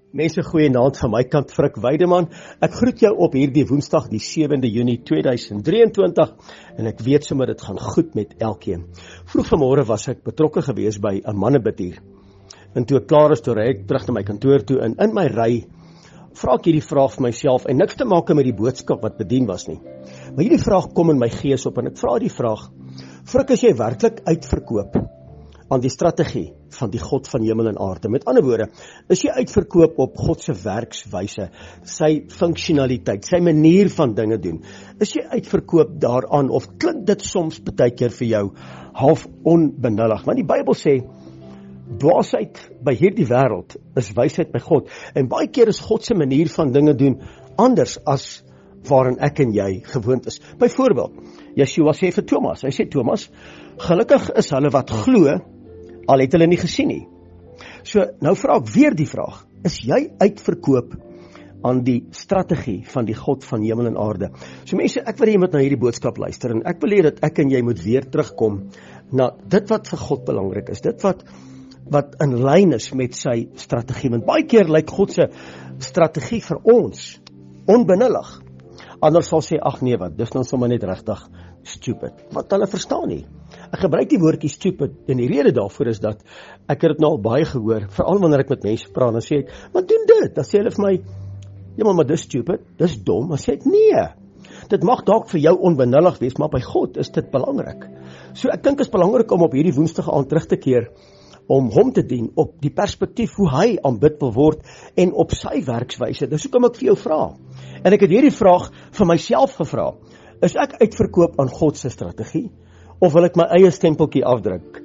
Mense, goeienaand van my kant, Frik Weideman. Ek groet jou op hierdie Woensdag, die 7de Junie 2023, en ek weet sommer dit gaan goed met elkeen. Vroeg vanmôre was ek betrokke gewees by 'n mannebid hier. En toe ek klaar is, toe ry ek terug na my kantoor toe, en in my ry vra ek hierdie vraag vir myself, en niks te maak met die boodskap wat bedien was nie. Maar hierdie vraag kom in my gees op, en ek vra die vraag: Frik, is jy werklik uitverkoop aan die strategie van die God van hemel en aarde? Met ander woorde, is jy uitverkoop op God se werkswyse, sy funksionaliteit, sy manier van dinge doen? Is jy uitverkoop daaraan, of klink dit soms baie keer vir jou half onbenullig? Want die Bybel sê, dwaasheid by hierdie wêreld is wysheid by God, en baie keer is God se manier van dinge doen anders as waarin ek en jy gewoond is. Byvoorbeeld, Yeshua sê vir Thomas, hy sê, Thomas, gelukkig is hulle wat glo, al het hulle nie gesien nie. So, nou vra ek weer die vraag, is jy uitverkoop aan die strategie van die God van hemel en aarde? So mense, ek wil jy moet na hierdie boodskap luister, en ek wil hê dat ek en jy moet weer terugkom na dit wat vir God belangrik is, dit wat in lyn is met sy strategie. Want baie keer lyk God se strategie vir ons onbenullig. Anders sal sê, ag nee wat, dis nou sommer net regtig stupid, wat hulle verstaan nie. Ek gebruik die woordjie stupid, en die rede daarvoor is dat ek het dit nou al baie gehoor, veral wanneer ek met mense praat, dan sê ek, wat doen dit? Dan sê hulle vir my, ja maar dis stupid, dis dom. Dan sê ek, nee, dit mag dalk vir jou onbenullig wees, maar by God is dit belangrik. So ek dink is belangrik om op hierdie Woensdag aan terug te keer, om hom te dien op die perspektief hoe hy aanbid wil word en op sy werkswyse. Dis hoekom ek vir jou vra. En ek het hierdie vraag vir myself gevra. Is ek uitverkoop aan God se strategie, of wil ek my eie stempeltjie afdruk?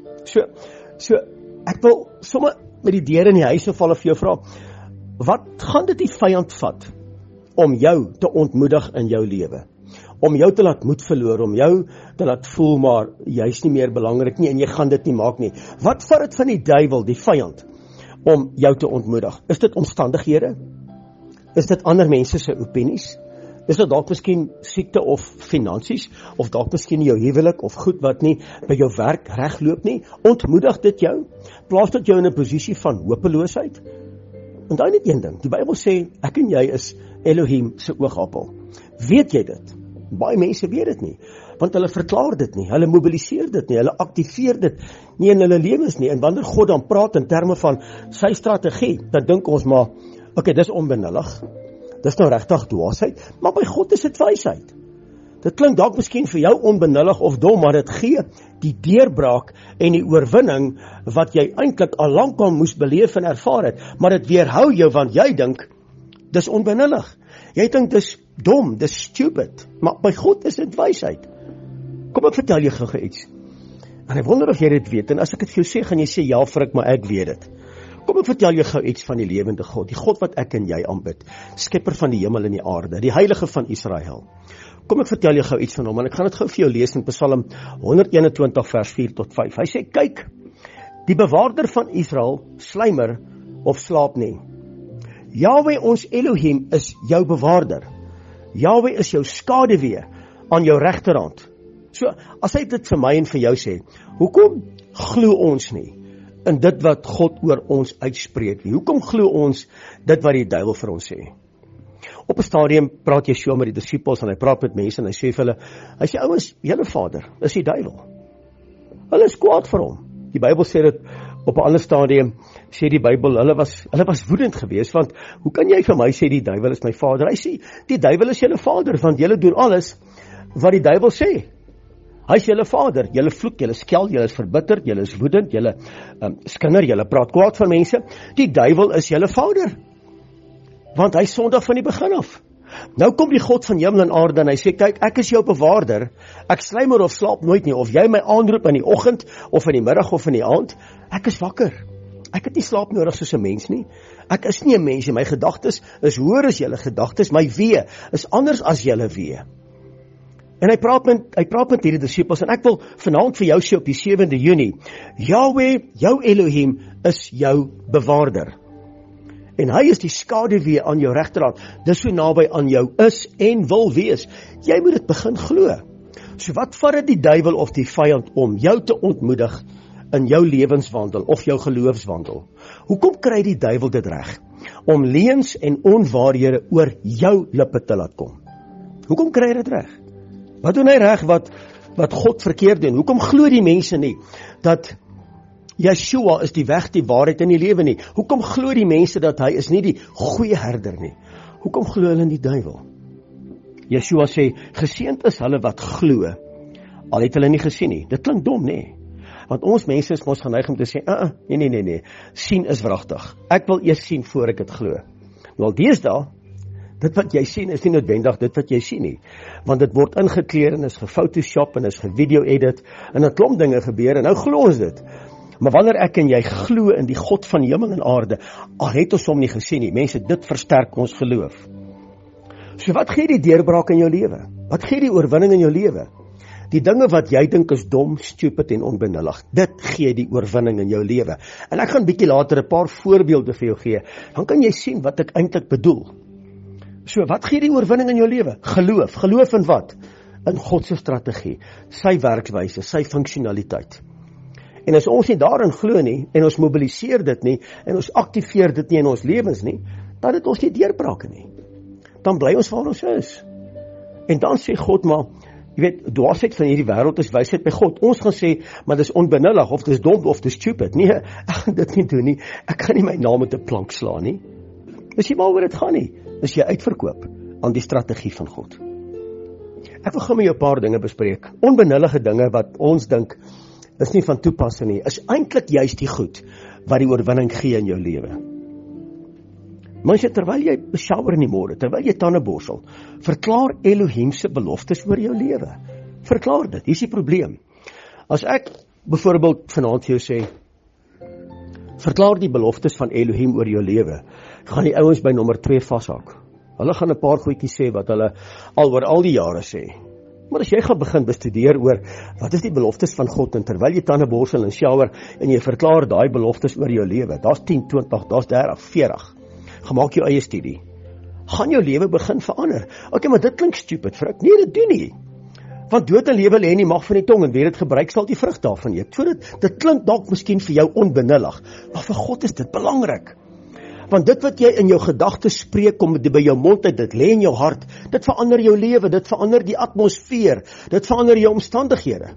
So ek wil sommer met die deure in die huis val vir jou vra, wat gaan dit die vyand vat om jou te ontmoedig in jou lewe? Om jou te laat moed verloor, om jou te laat voel, maar jy's nie meer belangrik nie, en jy gaan dit nie maak nie. Wat vat dit van die duiwel, die vyand, om jou te ontmoedig? Is dit omstandighede? Is dit ander mense se opinies? Is dit dalk miskien siekte of finansies, of dalk miskien jou huwelik, of goed wat nie by jou werk regloop nie? Ontmoedig dit jou? Plaas dit jou in 'n posisie van hopeloosheid? Onthou net een ding, die Bybel sê, ek en jy is Elohim se oogappel. Weet jy dit? Baie mense weet dit nie, want hulle verklaar dit nie, hulle mobiliseer dit nie, hulle aktiveer dit nie in hulle lewens nie, en wanneer God dan praat in terme van sy strategie, dan dink ons maar, okay, dis onbenullig, dis nou regtig dwaasheid, maar by God is dit wysheid. Dit klink dalk miskien vir jou onbenullig of dom, maar dit gee die deurbraak en die oorwinning wat jy eintlik al lank al moes beleef en ervaar het, maar dit weerhou jou, want jy dink, dis onbenullig. Jy dink dis dom, dis stupid, maar by God is dit wysheid. Kom ek vertel jou gou iets, en ek wonder of jy dit weet, en as ek dit vir jou sê, gaan jy sê, ja Frik, maar ek weet dit. Kom ek vertel jou gou iets van die lewende God, die God wat ek en jy aanbid, skepper van die hemel en die aarde, die heilige van Israel. Kom ek vertel jou gou iets van hom, en ek gaan dit gou vir jou lees in Psalm 121 vers 4 tot 5. Hy sê, kyk, die bewaarder van Israel slymer of slaap nie. Yahweh ons Elohim is jou bewaarder. Yahweh is jou skaduwee aan jou regterhand. So, as hy dit vir my en vir jou sê, hoekom glo ons nie in dit wat God oor ons uitspreek nie? Hoekom glo ons dit wat die duiwel vir ons sê? Op 'n stadium praat Yeshua met die disippels, en hy praat met mense, en hy sê vir hulle, hy sê, ouens, julle vader is die duiwel. Hulle is kwaad vir hom. Die Bybel sê dit op 'n ander stadium, sê die Bybel, hulle was woedend geweest, want hoe kan jy vir my sê die duiwel is my vader? Hy sê, die duiwel is julle vader, want julle doen alles wat die duiwel sê. Hy is julle vader, julle vloek, julle skel, julle is verbitterd, julle is woedend, julle skinder, julle praat kwaad van mense. Die duiwel is julle vader, want hy sondig van die begin af. Nou kom die God van hemel en aarde, en hy sê, kyk, ek is jou bewaarder, ek slymer of slaap nooit nie, of jy my aanroep in die oggend, of in die middag, of in die aand, ek is wakker. Ek het nie slaap nodig soos 'n mens nie. Ek is nie 'n mens nie, my gedagtes is hoër as julle gedagtes, my wee is anders as julle wee. En hy praat met hierdie disippels, en ek wil vanaand vir jou sê op die 7de Junie, Yahweh, jou Elohim, is jou bewaarder. En hy is die skaduwee aan jou regterhand, dis so naby aan jou is en wil wees. Jy moet dit begin glo. So wat vat dit die duiwel of die vyand om jou te ontmoedig in jou lewenswandel of jou geloofswandel? Hoekom kry die duiwel dit reg? om leuns en onwaarhede oor jou lippe te laat kom. Hoekom kry hy dit reg? Wat doen hy reg wat God verkeerd doen? Hoekom glo die mense nie dat Yeshua is die weg, die waarheid en die lewe nie? Hoekom glo die mense dat hy is nie die goeie herder nie? Hoekom glo hulle in die duiwel? Yeshua sê, geseënd is hulle wat glo, al het hulle nie gesien nie. Dit klink dom, nee. Want ons mense is ons geneig om te sê, nee, sien is wragtig. Ek wil eers sien voor ek dit glo. Nou al deesdae, dit wat jy sien is nie noodwendig dit wat jy sien nie. Want dit word ingekleer en is gefotoshop en is gevideo edit en 'n klomp dinge gebeur en nou glo ons dit. Maar wanneer ek en jy glo in die God van hemel en aarde, al het ons hom nie gesien nie, mense, dit versterk ons geloof. So wat gee die deurbraak in jou lewe? Wat gee die oorwinning in jou lewe? Die dinge wat jy dink is dom, stupid en onbenullig, dit gee die oorwinning in jou lewe. En ek gaan bietjie later 'n paar voorbeelde vir jou gee. Dan kan jy sien wat ek eintlik bedoel. So wat gee die oorwinning in jou lewe? Geloof. Geloof in wat? In God se strategie, sy werkswyse, sy funksionaliteit. En as ons nie daarin glo nie, en ons mobiliseer dit nie, en ons aktiveer dit nie in ons lewens nie, dan het ons nie deurbrake nie. Dan bly ons waar ons is. En dan sê God maar, jy weet, dwaasheid van hierdie wêreld is wysheid by God. Ons gaan sê, maar dis onbenullig, of dis dom, of dis stupid. Nee, ek gaan dit nie doen nie. Ek gaan nie my naam met 'n plank slaan nie. Dis nie waaroor dit gaan nie. Dis jy uitverkoop aan die strategie van God. Ek wil gou met jou 'n paar dinge bespreek. Onbenullige dinge wat ons dink is nie van toepassing nie, is eintlik juist die goed wat die oorwinning gee in jou lewe. Mense, terwyl jy shower in die môre, terwyl jy tande borsel, verklaar Elohim se beloftes oor jou lewe. Verklaar dit, hier is die probleem. As ek byvoorbeeld vanaand vir jou sê, verklaar die beloftes van Elohim oor jou lewe, gaan die ouens by nommer 2 vashak. Hulle gaan 'n paar goedjies sê wat hulle al die jare sê. Maar as jy gaan begin bestudeer oor wat is die beloftes van God, en terwyl jy tande borsel en shower en jy verklaar daai beloftes oor jou lewe, daar's 10, 20, daar's 30, 40. Gemaak jou eie studie. Gaan jou lewe begin verander. Okay, maar dit klink stupid, vir ek. Nee, dit doen nie. Want dood en lewe lê in die mag van die tong, en wie dit gebruik sal die vrug daarvan eet. So dit klink dalk miskien vir jou onbenullig, maar vir God is dit belangrik. Want dit wat jy in jou gedagtes spreek, kom by jou mond uit, dit lê in jou hart, dit verander jou lewe, dit verander die atmosfeer, dit verander jou omstandighede.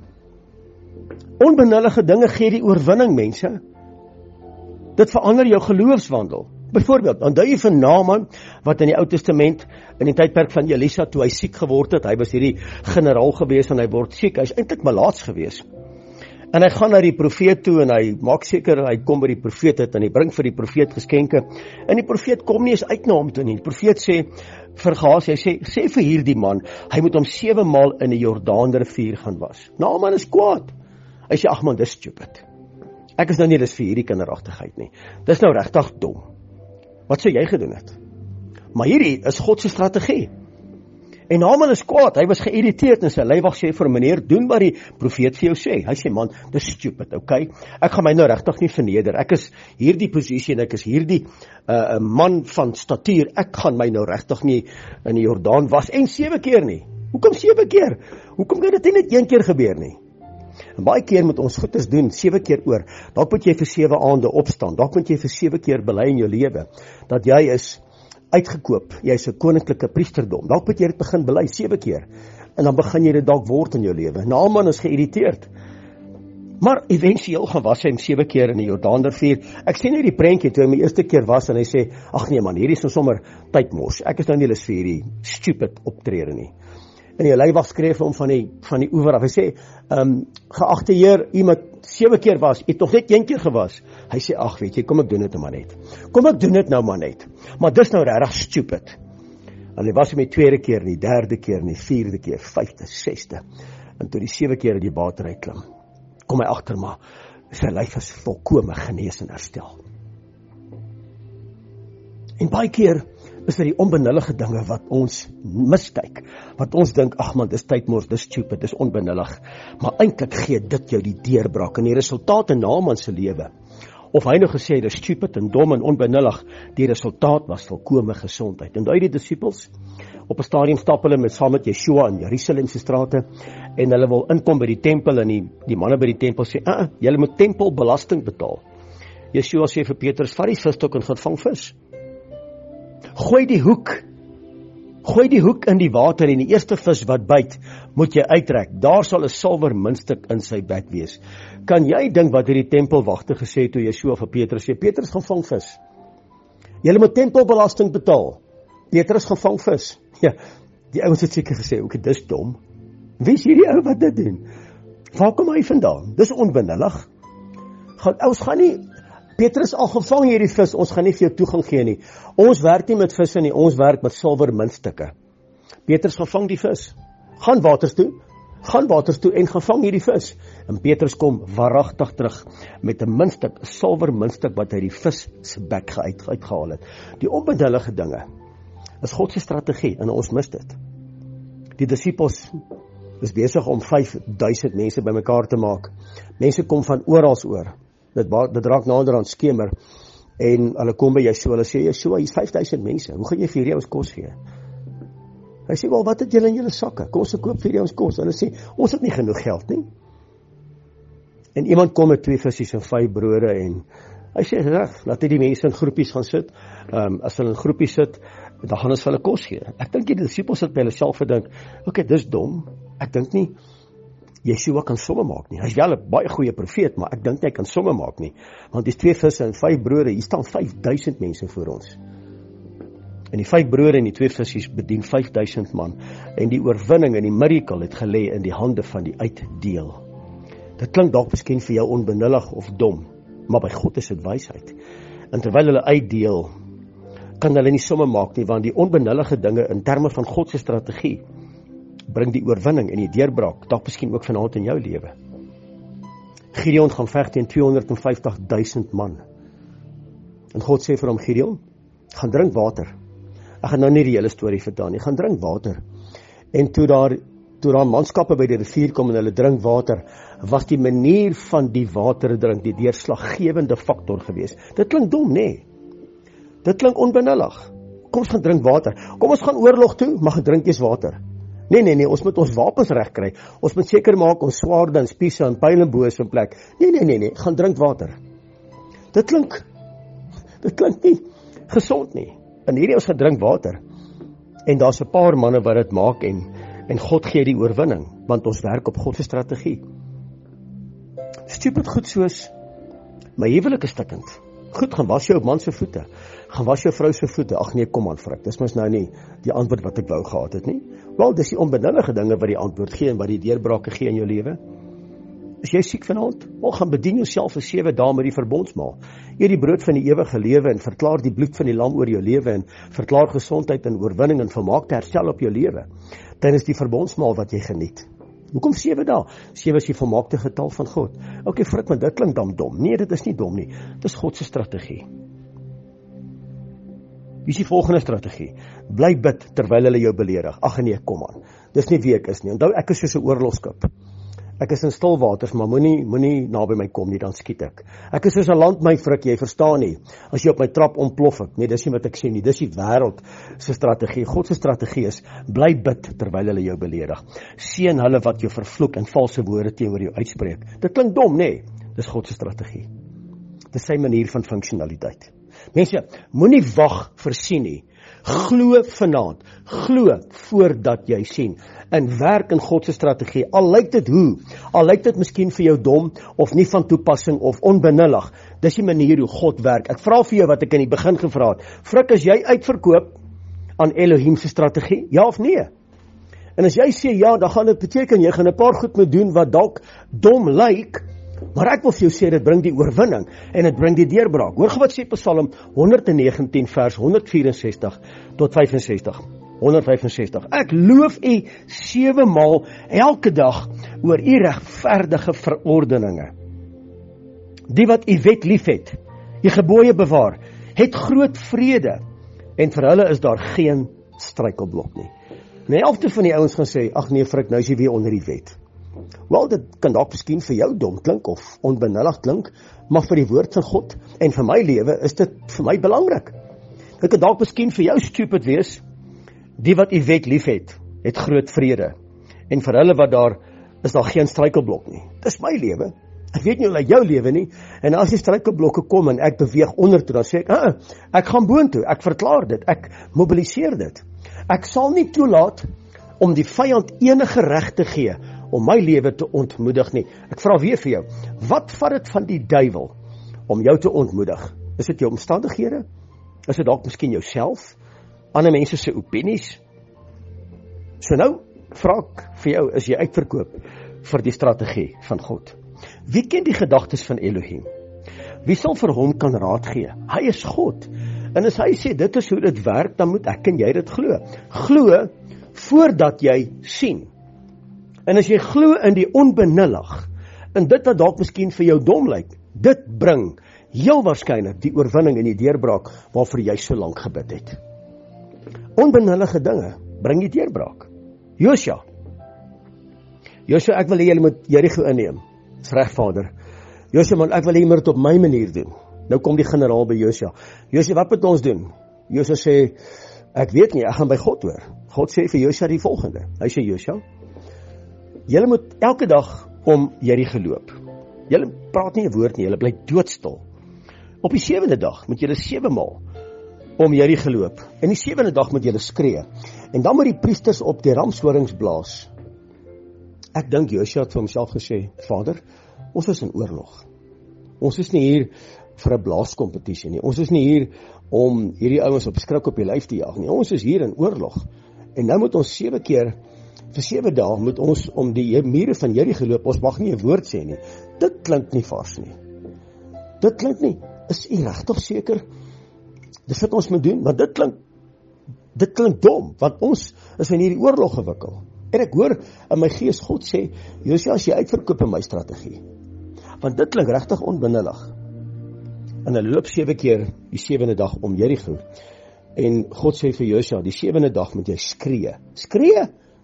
Onbenullige dinge gee die oorwinning, mense. Dit verander jou geloofswandel. Byvoorbeeld, onthou jy van Naaman, wat in die Ou Testament, in die tydperk van Elisa, toe hy siek geword het, hy was hierdie generaal gewees, en hy word siek, hy is eintlik malaats gewees. En hy gaan na die profeet toe, en hy maak seker, hy kom by die profeet uit, en hy bring vir die profeet geskenke, en die profeet kom nie eens uit na hom toe nie. Die profeet sê, vir Gehazi, hy sê vir hierdie man, hy moet hom 7 maal in die Jordaanrivier gaan was. Naaman is kwaad. Hy sê, ag man, dis stupid. Ek is nou nie lus vir hierdie kinderagtigheid nie. Dis nou regtig dom. Wat sou jy gedoen het? Maar hierdie is God se strategie. En Naaman is kwaad, hy was geïrriteerd en sy leiwag sê vir meneer, doen wat die profeet vir jou sê. Hy sê, man, dis stupid, okay? Ek gaan my nou regtig nie verneder. Ek is hierdie posisie en ek is hierdie man van statuur. Ek gaan my nou regtig nie in die Jordaan was en 7 keer nie. Hoekom 7 keer? Hoekom kan dit nie net 1 keer gebeur nie? En baie keer moet ons goedes doen, 7 keer oor. Dalk moet jy vir 7 aande opstaan. Dalk moet jy vir 7 keer bely in jou lewe dat jy is uitgekoop. Jy is 'n koninklike priesterdom. Dalk moet jy dit begin bely 7 keer. En dan begin jy dit dalk word in jou lewe. Naaman is geïrriteerd. Maar eventueel gaan was hy 7 keer in die Jordaanrivier. Ek sien nie die prentjie toe hy my eerste keer was en hy sê, ag nee man, hierdie is nou sommer tydmors. Ek is nou nie lus vir hierdie stupid optrede nie. En die leiwag skryf vir hom van die oewer af. Hy sê, geagte heer, iemand 7 keer was, het nog net 1 keer gewas. Hy sê, ag weet jy, kom ek doen dit nou maar net. Kom ek doen dit nou maar net. Maar dis nou regtig stupid. En hy was hom die 2de keer, die 3de keer, die 4de keer, 5de, 6de. En toe die 7 keer in die water uitklim, kom hy agter maar, sy lyf is volkome genees en herstel. En baie keer is dit die onbenullige dinge wat ons miskyk, wat ons dink, ag man, dis tydmors, dis stupid, dis onbenullig, maar eintlik gee dit jou die deurbraak en die resultaat in Naaman se lewe. Of hy nou gesê, dis stupid en dom en onbenullig, die resultaat was volkome gesondheid. En daai die disippels, op 'n stadium stap hulle saam met Yeshua in Jerusalem se strate, en hulle wil inkom by die tempel, en die manne by die tempel sê, julle moet tempelbelasting betaal. Yeshua sê vir Petrus, vat die visstok en gaan vang vis. Gooi die hoek in die water en die eerste vis wat byt, moet jy uittrek. Daar sal 'n silwer muntstuk in sy bek wees. Kan jy dink wat hierdie tempelwagte gesê het toe Yeshua vir Petrus sê, Petrus gaan vang vis. Julle moet tempelbelasting betaal. Petrus gaan vang vis. Ja, die ouens het seker gesê, okay, dis dom. Wie is hierdie ou wat dit doen? Waar kom hy vandaan? Dis onbenullig. Ons gaan nie, Petrus al gevang hierdie vis, ons gaan nie vir jou toegang gee nie. Ons werk nie met visse nie, ons werk met silwer muntstukke. Petrus gaan vang die vis. Gaan waters toe en gaan vang hierdie vis. En Petrus kom waaragtig terug met 'n muntstuk, 'n silwer muntstuk wat hy die vis se bek uitgehaal het. Die onbenullige dinge is God se strategie en ons mis dit. Die disippels is besig om 5000 mense bymekaar te maak. Mense kom van oral oor. Dit raak nader aan skemer en hulle kom by Yeshua, hulle sê Yeshua, hier's 5000 mense. Hoe gaan jy vir hierdie ouens kos gee? Hy sê, wel, wat het julle in julle sakke? Kom ons koop vir hierdie ouens kos. Hulle sê, ons het nie genoeg geld nie. En iemand kom met 2 visse en 5 brode en hy sê, reg, laat die mense in groepies gaan sit. As hulle in groepies sit, dan gaan ons vir hulle kos gee. Ek dink die disippels het by hulle self gedink, okay, dis dom. Ek dink nie Yeshua kan somme maak nie. Hy is wel 'n baie goeie profeet, maar ek dink nie hy kan somme maak nie. Want dis 2 visse en 5 brode, hier staan 5000 mense voor ons. En die 5 brode en die 2 visse bedien 5000 man. En die oorwinning en die miracle het gelê in die hande van die uitdeel. Dit klink dalk miskien vir jou onbenullig of dom, maar by God is dit wysheid. En terwyl hulle uitdeel, kan hulle nie somme maak nie, want die onbenullige dinge in terme van God se strategie bring die oorwinning en die deurbraak, dalk miskien ook vanaand in jou lewe. Gideon gaan veg teen 250.000 man. En God sê vir hom, Gideon, gaan drink water. Ek gaan nou nie die hele storie vertel nie, gaan drink water. En toe daar manskappe by die rivier kom en hulle drink water, was die manier van die water drink die deurslaggewende faktor gewees. Dit klink dom, nee. Dit klink onbenullig. Kom ons gaan drink water. Kom ons gaan oorlog toe, maar gaan drink eers water. Nee, ons moet ons wapens reg kry. Ons moet seker maak ons swaarde en spiese en pyl en boë in plek. Nee, gaan drink water. Dit klink nie gesond nie. En hierdie ons gaan drink water. En daar's 'n paar manne wat dit maak en God gee die oorwinning, want ons werk op God se strategie. Stupid goed soos my huwelik is stikkend. Goed, gaan was jou man se voete. Gaan was jou vrou se voete. Ag nee, kom aan vrek. Dis mos nou nie die antwoord wat ek wou gehad het nie. Wel, dis die onbenullige dinge wat die antwoord gee en wat die deurbrake gee in jou lewe. Is jy siek vanaand? Gaan bedien jouself vir 7 dae met die verbondsmaal. Eet die brood van die ewige lewe en verklaar die bloed van die lam oor jou lewe en verklaar gesondheid en oorwinning en vermaakte herstel op jou lewe. Tydens die verbondsmaal wat jy geniet. Hoekom 7 dae? 7 is die volmaakte getal van God. Okay, frik, maar dit klink dan dom. Nee, dit is nie dom nie. Dis God se strategie. Wie is die volgende strategie? Bly bid terwyl hulle jou beledig. Ag nee, kom aan. Dis nie wie ek is nie. Onthou, ek is soos 'n oorlogskip. Ek is in stil waters, maar moenie naby my kom nie, dan skiet ek. Ek is soos 'n landmy frik, jy verstaan nie. As jy op my trap ontplof ek. Nee, dis nie wat ek sê nie. Dis die wêreld se strategie. God se strategie is bly bid terwyl hulle jou beledig. Seën hulle wat jou vervloek en valse woorde teenoor jou uitspreek. Dit klink dom, nee. Dis God se strategie. Dis sy manier van funksionaliteit. Mense, moenie wag vir sien nie. Glo vanaand. Glo voordat jy sien. En werk in God se strategie. Al lyk dit hoe? Al lyk dit miskien vir jou dom of nie van toepassing of onbenullig. Dis die manier hoe God werk. Ek vra vir jou wat ek in die begin gevra het. Frik, as jy uitverkoop aan Elohim se strategie? Ja of nee? En as jy sê ja, dan gaan dit beteken jy gaan 'n paar goed moet doen wat dalk dom lyk. Maar ek wil vir jou sê, dit bring die oorwinning en dit bring die deurbraak. Hoor wat sê Psalm 119 vers 164 tot 65. 165. Ek loof u 7 maal elke dag oor u regverdige verordeninge. Die wat u wet liefhet, u gebooie bewaar, het groot vrede en vir hulle is daar geen struikelblok nie. En die helfte van die ouens gaan sê, ag nee frik, nou is jy weer onder die wet. Wel, dit kan dalk miskien vir jou dom klink of onbenullig klink, maar vir die woord van God en vir my lewe is dit vir my belangrik. Dit kan dalk miskien vir jou stupid wees. Die wat u wet liefhet, het groot vrede. En vir hulle wat daar is daar geen struikelblok nie. Dis my lewe. Ek weet nie hoe lyk jou lewe nie, en as die struikelblokke kom en ek beweeg onder toe, dan sê ek gaan boontoe, ek verklaar dit, ek mobiliseer dit. Ek sal nie toelaat om die vyand enige reg te gee om my lewe te ontmoedig nie. Ek vra weer vir jou, wat vat dit van die duiwel om jou te ontmoedig? Is dit jou omstandighede? Is dit dalk miskien jouself? Ander mense se opinies? So nou, vra ek vir jou, is jy uitverkoop vir die strategie van God? Wie ken die gedagtes van Elohim? Wie sal vir hom kan raad gee? Hy is God. En as hy sê, dit is hoe dit werk, dan moet ek en jy dit glo. Glo voordat jy sien. En as jy glo in die onbenullig, en dit wat dalk miskien vir jou dom lyk, dit bring heel waarskynlik die oorwinning en die deurbraak waarvoor jy so lank gebid het. Onbenullige dinge bring die deurbraak. Josua, ek wil hê julle moet Jerigo inneem. Dis reg, Vader. Josua, man, ek wil hê jy moet dit op my manier doen. Nou kom die generaal by Josua. Josua, wat moet ons doen? Josua sê, ek weet nie, ek gaan by God hoor. God sê vir Josua die volgende. Hy sê, Josua, julle moet elke dag om Jerigo loop. Julle praat nie 'n woord nie, julle bly doodstil. Op die 7de dag moet julle 7 maal om Jerigo loop. En die 7de dag moet julle skree. En dan moet die priesters op die ramshorings blaas. Ek dink Josua het vir homself gesê, Vader, ons is in oorlog. Ons is nie hier vir 'n blaaskompetisie nie. Ons is nie hier om hierdie ouens op skrik op die lyf te jaag nie. Ons is hier in oorlog. En nou moet ons 7 keer, vir 7 dae moet ons om die mure van Jerigo loop. Ons mag nie 'n woord sê nie. Dit klink nie vars nie. Dit klink nie. Is u regtig seker? Dis wat ons moet doen, want dit klink dom, want ons is in hierdie oorlog gewikkeld. En ek hoor in my gees God sê, Josua, as jy uitverkoop in my strategie, want dit klink regtig onbenullig. En hy loop 7 keer die 7de dag om Jerigo. En God sê vir Josua, die 7de dag moet jy skree. Skree?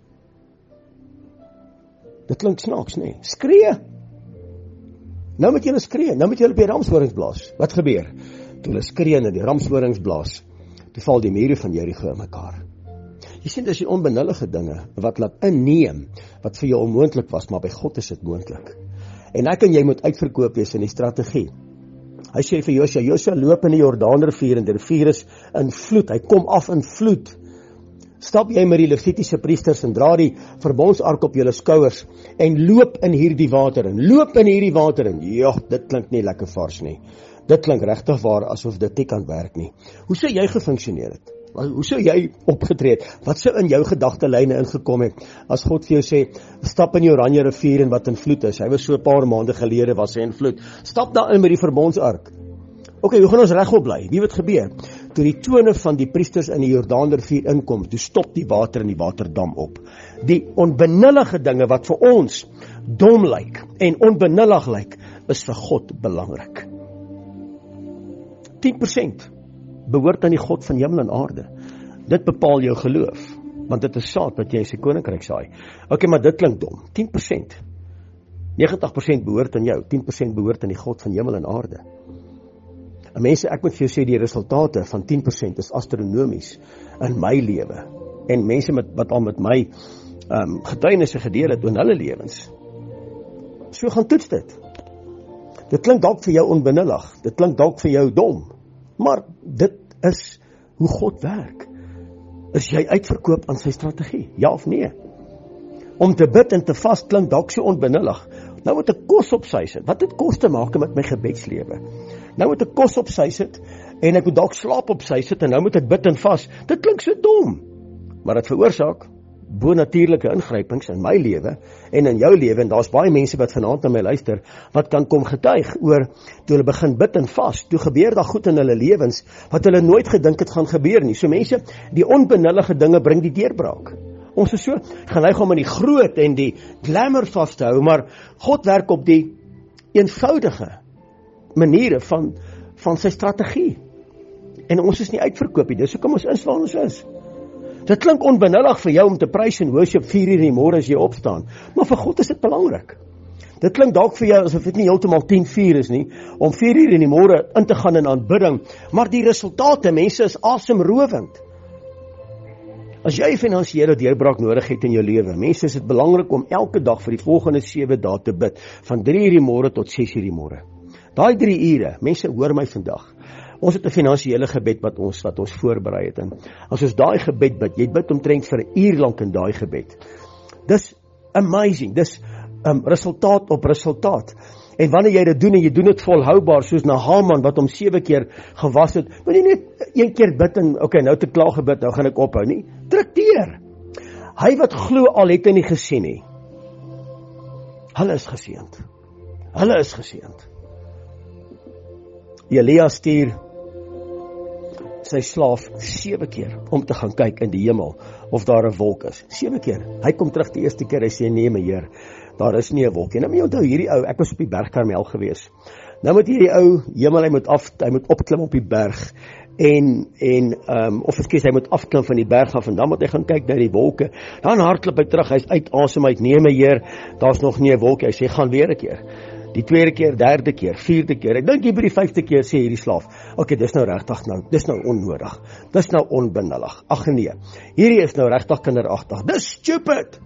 Dit klink snaaks, nee. Skree. Nou moet julle skree, nou moet julle op die ramshorings blaas. Wat gebeur? Toe hulle skree en die ramshorings blaas, toe val die mure van Jerigo in mekaar. Jy sien, dis die onbenullige dinge wat laat inneem, wat vir jou onmoontlik was, maar by God is dit moontlik. En ek en jy moet uitverkoop wees in die strategie. Hy sê vir Josua, Josua loop in die Jordaanrivier en die rivier is in vloed, hy kom af in vloed. Stap jy met die Levitiese priesters en dra die verbondsark op julle skouers en loop in hierdie water in. Loop in hierdie water in. Ja, dit klink nie lekker vars nie. Dit klink regtig waar asof dit nie kan werk nie. Hoe sou jy gefunksioneer het? Hoe sou jy opgetree het? Wat sou in jou gedagtelyne ingekom het as God vir jou sê, stap in die Oranje rivier en wat in vloed is? Hy was so 'n paar maande gelede was hy in vloed. Stap daarin met die verbondsark. Okay, hoe gaan ons regop bly? Wie wat gebeur? Toe die tone van die priesters in die Jordaanrivier inkom, toe stop die water in die waterdam op. Die onbenullige dinge wat vir ons dom lyk en onbenullig lyk, is vir God belangrik. 10% behoort aan die God van hemel en aarde. Dit bepaal jou geloof, want dit is saad wat jy in sy koninkryk saai. Okay, maar dit klink dom. 10%. 90% behoort aan jou, 10% behoort aan die God van hemel en aarde. En mense, ek moet vir jou sê, die resultate van 10% is astronomies in my lewe. En mense wat al met my getuienisse gedeel het in hulle lewens. So gaan toets dit. Dit klink dalk vir jou onbenullig, dit klink dalk vir jou dom, maar dit is hoe God werk. Is jy uitverkoop aan sy strategie? Ja of nee? Om te bid en te vas klink dalk so onbenullig. Nou moet ek kos op sy sit. Wat het kos te maak met my gebedslewe? Nou moet ek kos op sy sit en ek moet dalk slaap op sy sit en nou moet ek bid en vas. Dit klink so dom, maar dit veroorsaak bo-natuurlike ingrypings in my lewe en in jou lewe, en daar's baie mense wat vanaand na my luister, wat kan kom getuig oor, toe hulle begin bid en vas, toe gebeur daar goed in hulle lewens, wat hulle nooit gedink het gaan gebeur nie. So mense, die onbenullige dinge bring die deurbraak. Ons is so geneig om in die groot en die glamour vas te hou, maar God werk op die eenvoudige maniere van sy strategie. En ons is nie uitverkoop nie, dis hoekom ons is waar ons is. Dit klink onbenullig vir jou om te prys en worship 4 uur in die môre as jy opstaan, maar vir God is dit belangrik. Dit klink dalk vir jou asof dit nie heeltemal 10:04 is nie, om 4 uur in die môre in te gaan in aanbidding, maar die resultate, mense, is asemrowend. As jy finansiële deurbraak nodig het in jou lewe, mense, is dit belangrik om elke dag vir die volgende 7 dae te bid, van 3 uur die môre tot 6 uur die môre. Daai 3 ure, mense, hoor my vandag. Ons het 'n finansiële gebed wat ons voorberei het. En as ons daai gebed bid, jy bid omtrent vir 1 uur lank in daai gebed. Dis amazing, dis resultaat op resultaat. En wanneer jy dit doen en jy doen dit volhoubaar, soos Naaman wat hom 7 keer gewas het, moet jy net 1 keer bid en okay, nou te klaar gebid, nou gaan ek ophou nie. Trakteer. Hy wat glo al het hy nie gesien nie. Hulle is geseënd. Hulle is geseënd. Elia stuur sy slaaf 7 keer om te gaan kyk in die hemel of daar 'n wolk is. 7 keer. Hy kom terug die eerste keer, hy sê nee my Heer, daar is nie 'n wolk nie. Nou moet jy onthou, hierdie ou, ek was op die berg Karmel gewees. Nou moet hierdie ou hemel, hy moet opklim op die berg hy moet afklim van die berg af en dan moet hy gaan kyk na die wolke. Dan hardloop hy terug, hy's uit asem uit. Nee my Heer, daar's nog nie 'n wolk. Hy sê gaan weer 'n keer. Die 2de keer, 3de keer, 4de keer. Ek dink hier by die 5de keer sê hierdie slaaf, okay, dis nou regtig nou, dis nou onnodig. Dis nou onbenullig. Ag nee. Hierdie is nou regtig kinderagtig. Dis stupid.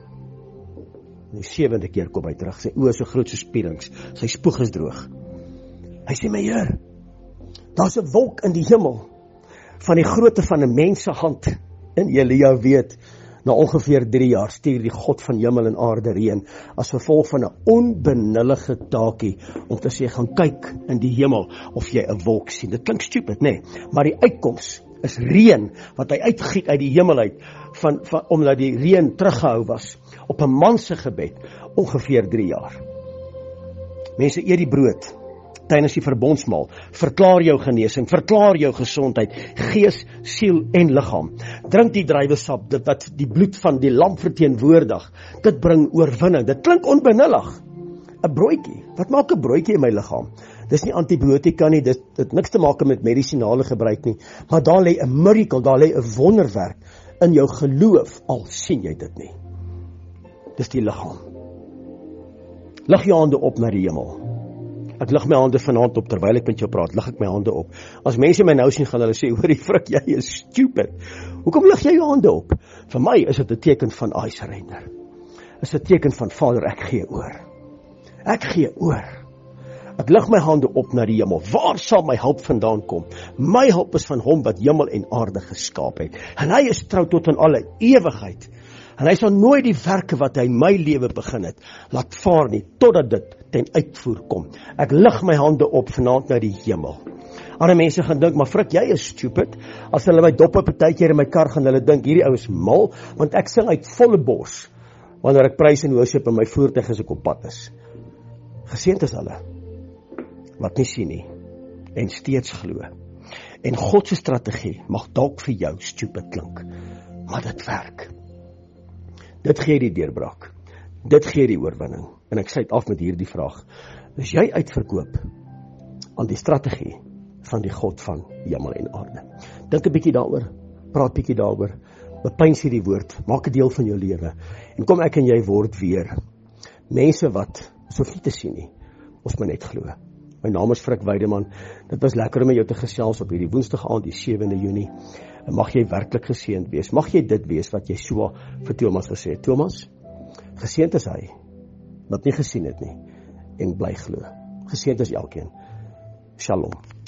Die 7de keer kom hy terug. Sy oë so groot so spierings. Sy spoeg is droog. Hy sê my Heer, daar's 'n wolk in die hemel van die grootte van 'n mens se hand. En Elia weet, na ongeveer 3 jaar stuur die God van hemel en aarde reën as gevolg van 'n onbenullige taakie om te sê gaan kyk in die hemel of jy 'n wolk sien. Dit klink stupid, nê? Maar die uitkoms is reën wat hy uitgiet uit die hemel uit omdat die reën teruggehou was op 'n man se gebed ongeveer 3 jaar. Mense, eet die brood tydens die verbondsmaal, verklaar jou genesing, verklaar jou gesondheid, gees, siel en liggaam. Drink die druiwesap, dit wat die bloed van die lam verteenwoordig, dit bring oorwinning. Dit klink onbenullig. 'n Broodjie, wat maak 'n broodjie in my liggaam? Dis nie antibiotika nie, dit niks te maak met medisinale gebruik nie, maar daar lê 'n miracle, daar lê 'n wonderwerk in jou geloof, al sien jy dit nie. Dis die liggaam. Lig jou hande op na die hemel. Ek lig my hande vanaand op, terwyl ek met jou praat, lig ek my hande op. As mense my nou sien, gaan hulle sê, hoorie Frik, jy is stupid. Hoekom lig jy jou hande op? Vir my is dit 'n teken van I surrender. Is 'n teken van Vader, ek gee oor. Ek gee oor. Ek lig my hande op na die hemel. Waar sal my hulp vandaan kom? My hulp is van hom wat hemel en aarde geskaap het. En hy is trou tot in alle ewigheid. En hy sal nooit die werke wat hy my lewe begin het, laat vaar nie, totdat dit ten uitvoer kom. Ek lig my hande op vanaand na die hemel. Ander mense gaan dink, maar Frik, jy is stupid. As hulle my dop op 'n tydjie in my kar gaan, hulle dink, hierdie ou is mal, want ek sing uit volle bors, wanneer ek prys en worship in my voertuig as ek op pad is. Geseënd is hulle, wat nie sien nie, en steeds glo. En God se strategie mag dalk vir jou stupid klink, maar dit werk. Dit gee die deurbraak. Dit gee die oorwinning. En ek sluit af met hierdie vraag. Is jy uitverkoop aan die strategie van die God van hemel en aarde? Dink 'n bietjie daaroor. Praat bietjie daaroor. Bepeins hierdie woord. Maak 'n deel van jou lewe. En kom ek en jy word weer mense wat so nie te sien nie. Ons moet net glo. My naam is Frik Weideman. Dit was lekker om met jou te gesels op hierdie Woensdag aand, die 7de Junie. En mag jy werklik geseënd wees. Mag jy dit wees wat Yeshua vir Thomas gesê het. Thomas, geseënd is hy wat nie gesien het nie en bly glo. Geseënd is elkeen. Shalom.